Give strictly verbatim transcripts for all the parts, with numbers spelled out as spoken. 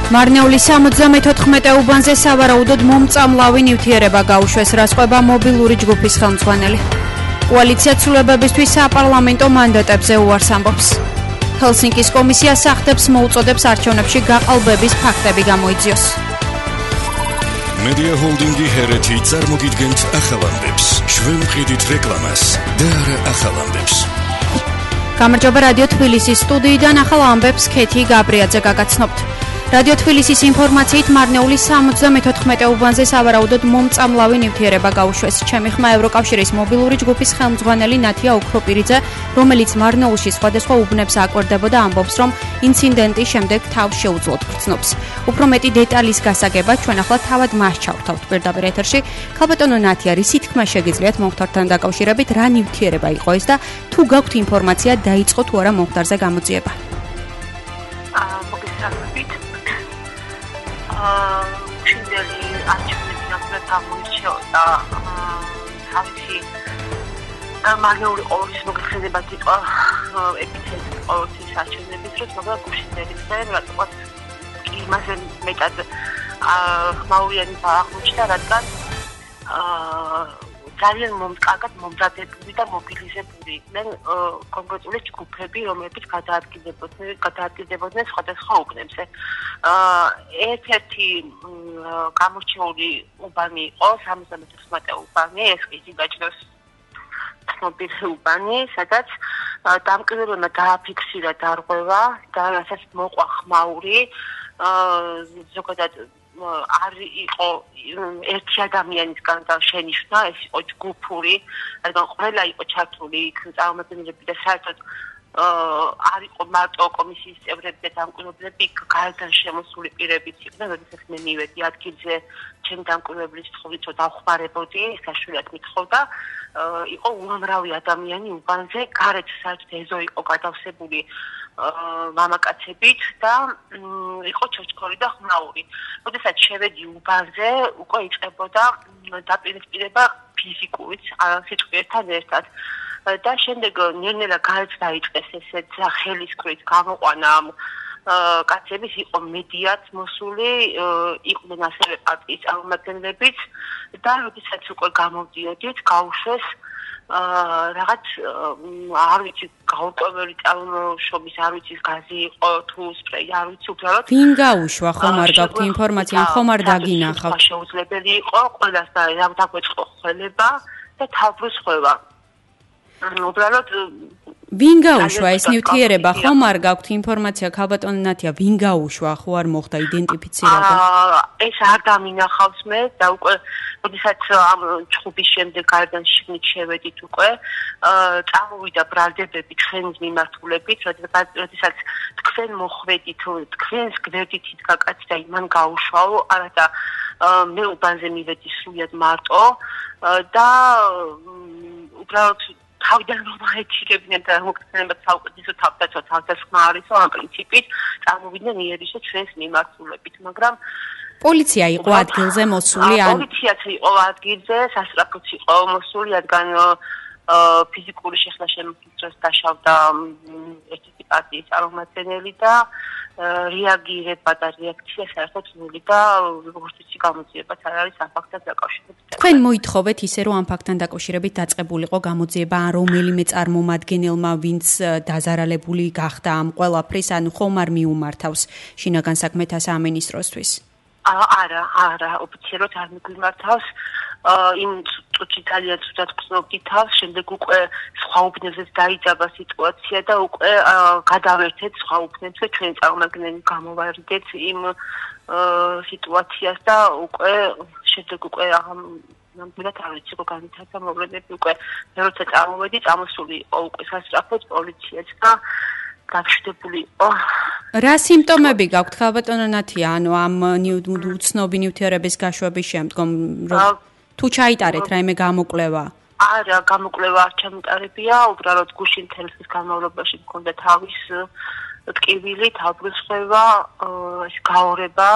მარნეულის სამოცდამეთოთხმეტე უბანზე სავარაუდოდ მომწამლავი ნივთიერება გაუშვეს, რაც ყვება მობილური ჯგუფის ხელმძღვანელი. კოალიცია ცვლილებებისთვის საპარლამენტო მანდატებზე უარს ამბობს. ჰელსინკის კომისია სახდებს მოუწოდებს არჩევნებში გაყალბების ფაქტები გამოიძიოს. მედია ჰოლდინგი ჰერეთი წარმოგიდგენთ ახალ ამბებს. ჩვენ ვყიდით რეკლამას და არა ახალ ამბებს. გამარჯობა რადიო თბილისის სტუდიიდან ახალ ამბებს ქეთი გაბრიაძე გაგაცნობთ. რადიო თბილისის ინფორმაციით მარნეულის სამოცდამეთოთხმეტე უბანზე სავარაუდოდ მომწამლავი ნივთიერება გაუშვეს. ჩემი ხმა ევროკავშირის მობილური ჯგუფის ხელმძღვანელი ნათია ოქროპირიძე, რომელიც მარნეულში სხვადასხვა უბნებს აკვირდებოდა, ამბობს, რომ ინციდენტის შემდეგ თავს შეუძლოდ გრძნობს. უფრო მეტი დეტალის გასაგებად ჩვენ ახლა თავად მას ჩავთავთ პირდაპირ ეთერში. ქალბატონო ნათია, რისი თქმა შეგიძლიათ მომხდართან დაკავშირებით, რა ნივთიერება იყო ეს და თუ გაქვთ ინფორმაცია, დაიწყო თუ არა მომხდარზე გამოძიება? შინდელი არჩევნების ნაცვლად აღმოჩნდა თავისი მარნეული ყოვლის მოგეხსენებათ იყო ეპიცენტრი ყოვლის არჩევნების დროს, მაგრამ გუშინდელის რატომაც იმაზე მეტად ხმაურიანი აღმოჩნდა, რადგან ძალიან კარგად მომზადებული და მობილიზებული იყვნენ კონკრეტული ჯგუფები, რომლებიც გადაადგილდებოდნენ გადაადგილდებოდნენ სხვადასხვა უბნებზე. ერთ-ერთი გამორჩეული უბანი იყო სამოცდამეთოთხმეტე უბანი, ეს კი გაჩნდა ცნობილი უბანი, სადაც დამკვირვებელმა დააფიქსირა დარღვევა და რასაც მოყვა ხმაური, ზოგადად არ იყო ერთი ადამიანისგან და შენიშვნა, ეს იყო ჯგუფური, რადგან ყველა იყო ჩართული იქ წარმომადგენლები და საერთოდ არ იყო მარტო კომისიის წევრები და დამკვირვებლები, იქ გარედან შემოსული პირებიც იყვნენ, როდესაც მე მივედი ადგილზე, ჩემი დამკვირვებლის თხოვით, რომ დავხმარებოდი, საშუალოდ მითხოვდა, იყო უამრავი ადამიანი უბანზე, გარეთ საერთოდ ეზო იყო გადავსებული მამაკაცებით და იყო ჩოჩქორი და ხმაური. როდესაც შევედი უბანზე, უკვე იწყებოდა დაპირისპირება ფიზიკურიც, სიტყვიერთან ერთად. და შემდეგ ნელ-ნელა გარეთ დაიწყეს ესეთ ხელისკვრით გამოყვანა ამ კაცების, იყო მედიაც მოსული, იყვნენ ასევე პარტიის წარმომადგენლებიც და როდესაც უკვე გამოდიოდით, გაუშვეს რაღაც არ ვიცი გაურკვეველი წარმოშობის, არ ვიცი გაზი იყო თუ სპრეი, არ ვიცი უბრალოდ ვინ გაუშვა, ხომ არ გაქვთ ინფორმაცია, ხომ არ დაგინახავთ? შეუძლებელი იყო ყველას და დაგვეწყო ხელება და თავბრუსხვევა. უბრალოდ ვინ გაუშვა ეს ნივთიერება, ხომ არ გაქვთ ინფორმაცია, ქალბატონო ნათია, ვინ გაუშვა, ხო არ მოხდა იდენტიფიცირება? ეს არ დამინახავს მე და უკვე როდესაც ამ ჩხუბის შემდეგ გარდან შიგნით შევედით უკვე წამოვიდა ბრალდებები ჩვენს მიმართულებით, როდესაც თქვენ მოხვედით, თქვენს გვერდით იდგა კაცი და იმან გაუშვაო, არადა მე უბანზე მივედი სრულიად მარტო და უბრალოდ თავიდან რომ აეჩირებდნენ და მოგხსენებათ საუკეთესო თავდაცვა თავდასხმა არისო ამ პრინციპით წარმოვიდნენ იერიშე ჩვენს მიმართულებით, მაგრამ პოლიცია იყო ადგილზე მოსული ან პოლიციაც იყო ადგილზე, სასწრაფოც იყო მოსული, რადგან ფიზიკური შეხლა შემოგვიწევს დაშავდა ერთ-ერთი პარტიის წარმომადგენელი და რეაგირება და რეაქცია საერთოდ ნული და როგორც ვიცი გამოძიებაც არ არის ამ ფაქტთან დაკავშირებით. თქვენ მოითხოვეთ ისე რომ ამ ფაქტთან დაკავშირებით დაწყებულიყო გამოძიება ან რომელიმე წარმომადგენელმა, ვინც დაზარალებული გახდა ამ ყველაფრის, ანუ ხომ არ მიუმართავს შინაგან საქმეთა სამინისტროსთვის? არა, არა, ოფიციალურად არ მიგვიმართავს. იმ წუთში ძალიან ცუდად გრძნობდი თავს, შემდეგ უკვე სხვა უბნებზეც დაიძაბა სიტუაცია და უკვე გადავერთეთ სხვა უბნებზე, ჩვენი წარმომადგენელი გამოვარდეთ იმ სიტუაციას და უკვე შემდეგ უკვე ნამდვილად არ ვიცი როგორ განვითარდა მოვლენები, უკვე როცა წარმოვედი, წამოსული იყო უკვე სასწრაფოდ პოლიციაც და გაგშდებული იყო. რა სიმპტომები გაქვთ, ქალბატონო ნათია, ანუ ამ უცნობი ნივთიერების გაშვების შემდგომ, თუ ჩაიტარეთ რაიმე გამოკვლევა? არა, გამოკვლევა არ ჩამიტარებია, უბრალოდ გუშინ თელსის განმავლობაში მქონდა თავის ტკივილი, თავბრუსხვევა, გაორება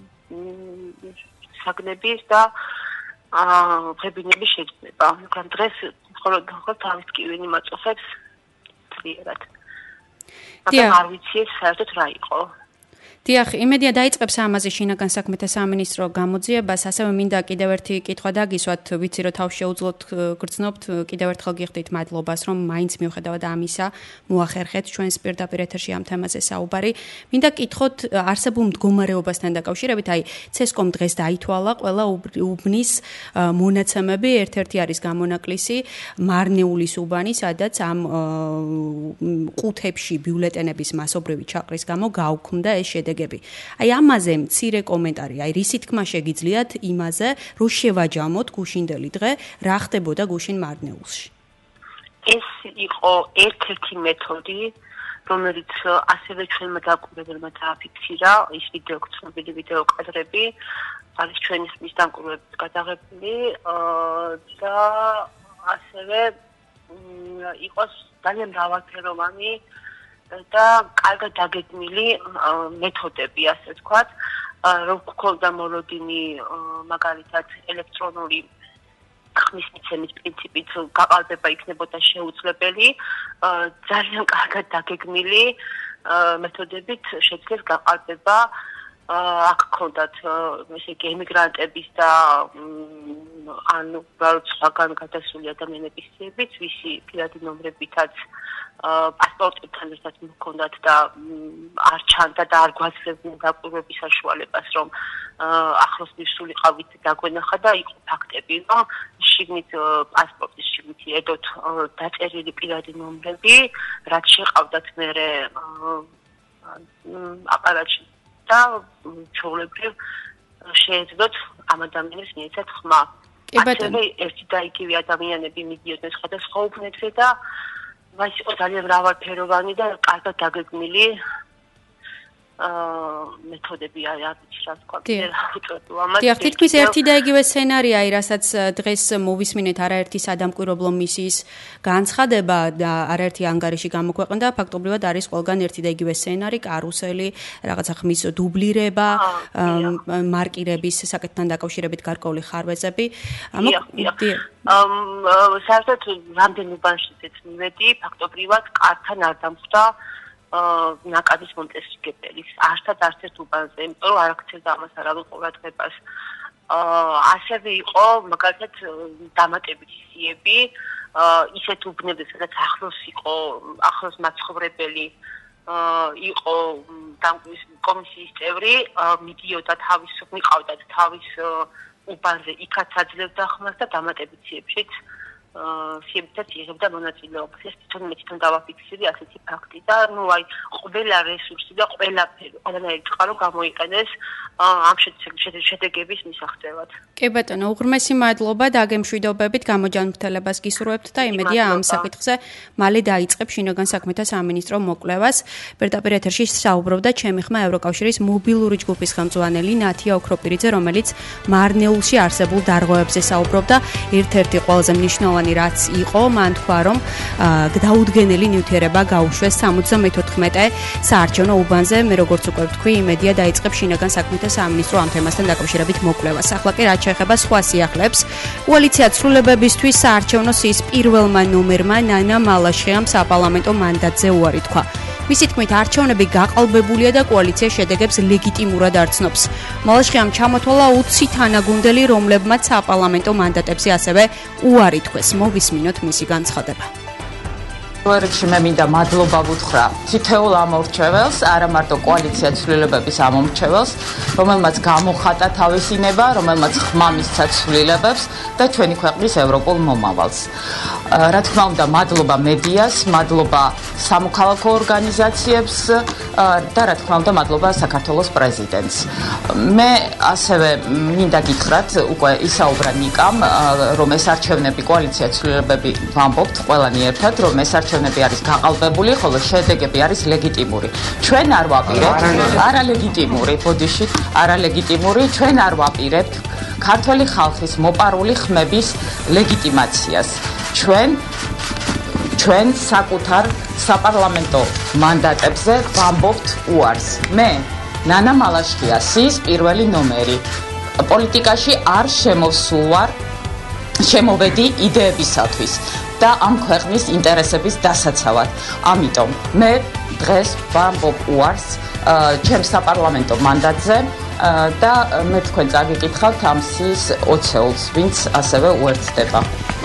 საგნების და ღებინების შეძნება. მაგრამ დღეს მხოლოდ თავის ტკივილი მაწუხებს ძლიერად. მაგრამ არ ვიცი ეს საერთოდ რა იყო. დიახ, იმედია დაიწყებს ამაზე შინაგან საქმეთა სამინისტრო გამოძიებას, ასევე მინდა კიდევ ერთი კითხვა დაგისვათ, ვიცი რომ თავს შეუძლოთ გრძნობთ, კიდევ ერთხელ გიხდით მადლობას, რომ მაინც მიუხედავად ამისა მოახერხეთ ჩვენს პირდაპირ ეთერში ამ თემაზე საუბარი. მინდა კითხოთ არსებულ მდგომარეობასთან დაკავშირებით, აი ცესკომ დღეს დაითვალა ყველა უბნის მონაცემები, ერთ-ერთი არის გამონაკლისი მარნეულის უბანი, სადაც ამ ყუთებში ბიულეტენების მასობრივი ჩაყრის გამო გაუქმდა ეს შედეგი. აი ამაზე მცირე კომენტარი, აი რისი თქმა შეგიძლიათ იმაზე, რომ შევაჯამოთ გუშინდელი დღე, რა ხდებოდა გუშინ მარნეულში. ეს იყო ერთ-ერთი მეთოდი, რომელიც ასევე ჩვენმა დამკვირვებელმა დააფიქსირა, ის ვიდეო ცნობილი ვიდეო კადრები, არის ჩვენი ხმის დამკვირვებლებით გადაღებული და ასევე იყოს ძალიან მრავალფეროვანი და კარგად დაგეგმილი მეთოდები, ასე ვთქვათ, რომ გქონდა მოლოდინი მაგალითად ელექტრონული ხმის მიცემის პრინციპით გაყალბება იქნებოდა შეუძლებელი, ძალიან კარგად დაგეგმილი მეთოდებით შეძლეს გაყალბება, აქ გქონდათ ესე იგი ემიგრანტების და ანუ უბრალოდ გადასული ადამიანების ძიებიც, ვისი პირადი ნომრებითაც პასპორტებთან ერთად მქონდათ და არ ჩანდა და არ გვაძლევდნენ დაკვირვების საშუალებას, რომ ახლოს მისულიყავით დაგვენახა და იყო ფაქტები, რომ შიგნით პასპორტის შიგნით ედოთ დაწერილი პირადი ნომრები, რაც შეყავდათ მერე აპარატში და ჩვეულებრივ შეეძლოთ ამ ადამიანებს მიეცათ ხმა. ასევე ერთი და იგივე ადამიანები მიდიოდნენ სხვადასხვა უბნებზე და მას იყო ძალიან მრავალფეროვანი და კარგად დაგეგმილი მეთოდები არის, რა თქვა, ვიტყვი ამას. დიახ, თითქმის ერთი და იგივე სცენარია, რასაც დღეს მოვისმინეთ არაერთი სადამკვირვებლო მისიის განცხადება და არაერთი ანგარიში გამოქვეყნდა, ფაქტობრივად არის ყველგან ერთი და იგივე სცენარი, კარუსელი, რაღაცა ხმის დუბლირება, მარკირების საკითხთან დაკავშირებით გარკვეული ხარვეზები. საერთოდ რამდენ უბანშიც მივედი, ფაქტობრივად კართან არ დამხვდა ნაკადის მომწესრიგებელი. არცად არც ერთ უბანზე, იმიტომ რომ არ აქცევდა ამას არავინ ყურადღებას. ასევე იყო მაგალითად დამატებითი სიები, ისეთ უბნებზე, სადაც ახლოს იყო, ახლოს მაცხოვრებელი იყო კომისიის წევრი, მიდიოდა თავის, მიყავდათ თავის უბანზე, იქაც აძლევდა ხმას და დამატებით სიებშიც სიებითაც იღებდა მონაწილეობას. ეს თვითონ მე თვითონ დავაფიქსირე ასეთი ფაქტი და ნუ აი ყველა რესურსი და ყველაფერი ყველანაირი წყარო გამოიყენეს ამ შედეგების მისაღწევად. კი ბატონო, უღრმესი მადლობა დაგემშვიდობებით, გამოჯანმრთელებას გისურვებთ და იმედია ამ საკითხზე მალე დაიწყებს შინაგან საქმეთა სამინისტრო მოკვლევას. პირდაპირ ეთერში საუბრობდა ჩემი ხმა ევროკავშირის მობილური ჯგუფის ხელმძღვანელი ნათია ოქროპირიძე, რომელიც მარნეულში არსებულ დარღვევებზე საუბრობდა. ერთ-ერთი ყველაზე მნიშვნელოვანი რაც იყო, მან თქვა, რომ დაუდგენელი ნივთიერება გაუშვეს სამოცდამეთოთხმეტე საარჩევნო უბანზე. მე როგორც უკვე ვთქვი, იმედია დაიწყებს შინაგან საქმეთა სამინისტრო ამ თემასთან დაკავშირებით მოკვლევას. ახლა კი რაც შეეხება სხვა სიახლეებს, კოალიცია ცვლილებებისთვის საარჩევნო სიის პირველმა ნომერმა ნანა მალაშხიამ საპარლამენტო მანდატზე უარი თქვა. მისი თქმით, არჩევნები გაყალბებულია და კოალიცია შედეგებს ლეგიტიმურად არ ცნობს. მალაშხიამ ჩამოთვალა ოცი თანაგუნდელი, რომლებმაც საპარლამენტო მანდატებზე ასევე უარი თქვეს. მოვისმინოთ მისი განცხადება. რიგში მე მინდა მადლობა ვუთხრა თითოეულ ამორჩეველს, არა მარტო კოალიცია ცვლილებების ამორჩეველს, რომელმაც გამოხატა თავისი ნება, რომელმაც ხმა მისცა ცვლილებებს და ჩვენი ქვეყნის ევროპულ მომავალს. რა თქმა უნდა, მადლობა მედიას, მადლობა სამოქალაქო ორგანიზაციებს და რა თქმა უნდა, მადლობა საქართველოს პრეზიდენტს. მე ასევე მინდა გითხრათ, უკვე ისაუბრა ნიკამ, რომ ეს არჩევნები კოალიცია ცვლილებები ვამბობთ ყველანი ერთად, რომ ეს არჩევნები არის გაყალბებული, ხოლო შედეგები არის ლეგიტიმური. ჩვენ არ ვაპირებთ არალეგიტიმური, ბოდიში, არალეგიტიმური, ჩვენ არ ვაპირებთ ქართველი ხალხის მოპარული ხმების ლეგიტიმაციას. ჩვენ ჩვენ საკუთარ საპარლამენტო მანდატებზე ვამბობთ უარს. მე ნანა მალაშხია, სიის პირველი ნომერი. პოლიტიკაში არ შემოსულ ვარ შემოვედი იდეებისათვის. და ამ ქვეყნის ინტერესების დასაცავად. ამიტომ მე დღეს ვამბობ უარს ჩემს საპარლამენტო მანდატზე და მე თქვენ წაგიკითხავთ ამ სიის ოცეულს, ვინც ასევე უერთდება.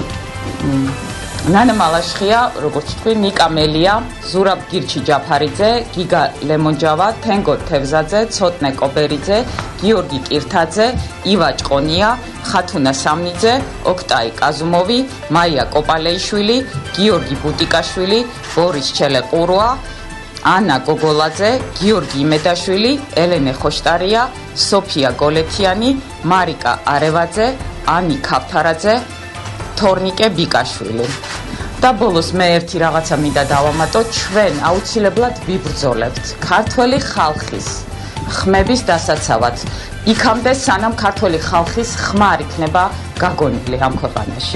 ნანა მალაშხია, როგორც თქვი, ნიკა მელია, ზურაბ გირჩი ჯაფარიძე, გიგა ლემონჯავა, თენგო თევზაძე, ცოტნე კობერიძე, გიორგი კირთაძე, ივა ჭყონია, ხათუნა სამნიძე, ოქტაი კაზუმოვი, მაია კოპალეიშვილი, გიორგი ბუტიკაშვილი, ბორის ჩელეყურვა, ანა გოგოლაძე, გიორგი იმედაშვილი, ელენე ხოშტარია, სოფია გოლეთიანი, მარიკა არევაძე, ანი ქაფთარაძე, თორნიკე ბიკაშვილი. და ბოლოს მე ერთი რაღაცა მინდა დავამატო, ჩვენ აუცილებლად ვიბრძოლებთ ქართველი ხალხის ხმების დასაცავად. იქამდე სანამ ქართველი ხალხის ხმა არ იქნება გაგონილი ამ ქვეყანაში.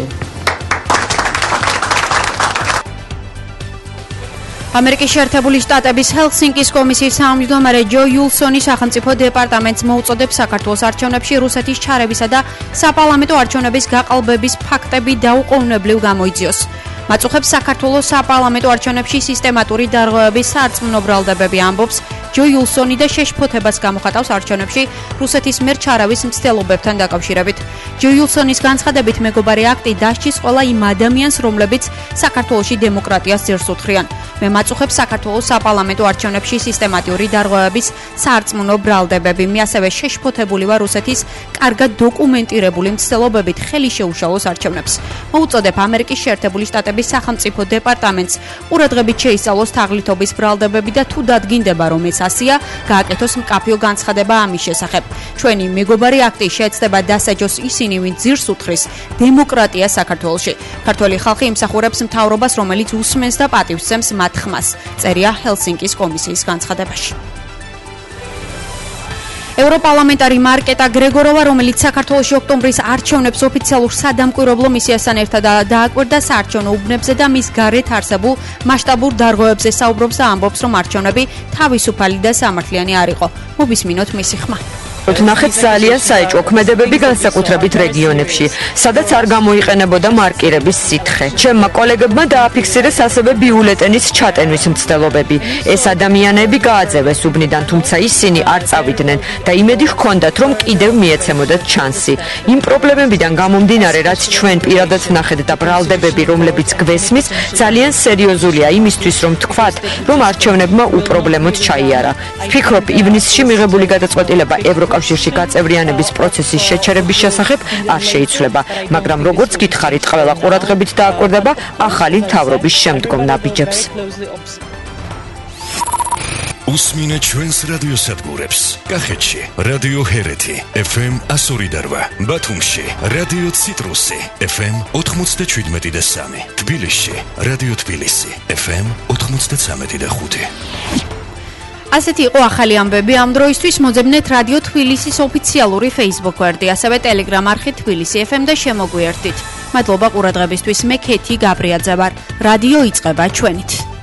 ამერიკის შეერთებული შტატების ჰელსინკის კომისიის თავმჯდომარე ჯო იულსონი სახელმწიფო დეპარტამენტს მოუწოდებს საქართველოს არჩევნებში რუსეთის ჩარებისა და საპარლამენტო არჩევნების გაყალბების ფაქტები დაუყოვნებლივ გამოიძიოს. მათ უხებს საქართველოს საპარლამენტო არჩევნებში სისტემატური დარღვევების სარწმუნო ბრალდებები, ამბობს ჯო იულსონი და შეშფოთებას გამოხატავს არჩევნებში რუსეთის მიერ ჩარავის მცდელობებთან დაკავშირებით. ჯო იულსონის განცხადებით მეგობარი აქტი დასჭის ყველა იმ ადამიანს, რომლებიც საქართველოში დემოკრატიას ძერს უთხრიან. მე მაწუხებს საქართველოს საპარლამენტო არჩევნებში სისტემატიური დარღვევების სარწმუნო ბრალდებები. მე ასევე შეშფოთებული ვარ რუსეთის კარგად დოკუმენტირებული მცდელობებით ხელი შეუშალოს არჩევნებს. მოუწოდებ ამერიკის შეერთებული შტატების სახელმწიფო დეპარტამენტს ყურადღებით შეისწავლოს თაღლითობის ბრალდებები და თუ დადგინდება, რომ ეს ასია, გააკეთოს მკაფიო განცხადება ამის შესახებ. ჩვენი მეგობარი აქტი შეეცდება დასაჯოს ისინი, ვინც ძირს უთხრის დემოკრატიას საქართველოში. ქართველი ხალხი იმსახურებს მთავრობას, რომელიც უსმენს და პატივსცემს მათ ხმას, წერია ჰელსინკის კომისიის განცხადებაში. ევროპარლამენტარი მარკეტა გრეგოროვა, რომელიც საქართველოში ოქტომბრის არჩევნებს ოფიციალურ სადამკვირვებლო მისიასთან ერთად დააკვირდა საარჩევნო უბნებზე და მის გარეთ არსებულ მასშტაბურ დარღვევებზე საუბრობს და ამბობს, რომ არჩევნები თავისუფალი და სამართლიანი არ იყო. მოვისმინოთ მისი ხმა. ნახეთ ძალიან საეჭვო ქმედებები განსაკუთრებით რეგიონებში, სადაც არ გამოიყენებოდა მარკირების სითხე. ჩემმა კოლეგებმა დააფიქსირეს ასევე ბიულეტენის ჩატენვის მცდელობები. ეს ადამიანები გააძევეს უბნიდან, თუმცა ისინი არ წავიდნენ და იმედი ჰქონდათ, რომ კიდევ მიეცემოდათ ჩანსი. იმ პრობლემებიდან გამომდინარე, რაც ჩვენ პირადად ვნახეთ და ბრალდებები, რომლებიც გვესმის, ძალიან სერიოზულია იმისთვის, რომ თქვათ, რომ არჩევნებმა უპრობლემოდ ჩაიარა. ვფიქრობ, ივნისში მიღებული გადაწყვეტილება ევროკავშირში გაწევრიანების პროცესის შეჩერების შესახებ არ შეიცვლება, მაგრამ როგორც გითხარით, ყველა ყურადღებით დააკვირდება ახალი მთავრობის შემდგომ ნაბიჯებს. უსმინეთ ჩვენს რადიოსადგურებს. კახეთში რადიო ჰერეთი ეფ ემ εκατო ორი და რვა, ბათუმში რადიო ციტრუსი ეფ ემ ოთხმოცდაშვიდმეტი და სამი, თბილისში რადიო თბილისი ეფ ემ ოთხმოცდაცამეტი და ხუთი. ასეთი იყო ახალი ამბები ამ დროისთვის. მოძებნეთ რადიო თბილისის ოფიციალური Facebook გვერდი, ასევე Telegram არხი თბილისი ეფ ემ და შემოგვიერთდით. მადლობა ყურადღებისთვის. მე ქეთი გაბრიაძე ვარ. რადიო იწყება ჩვენით.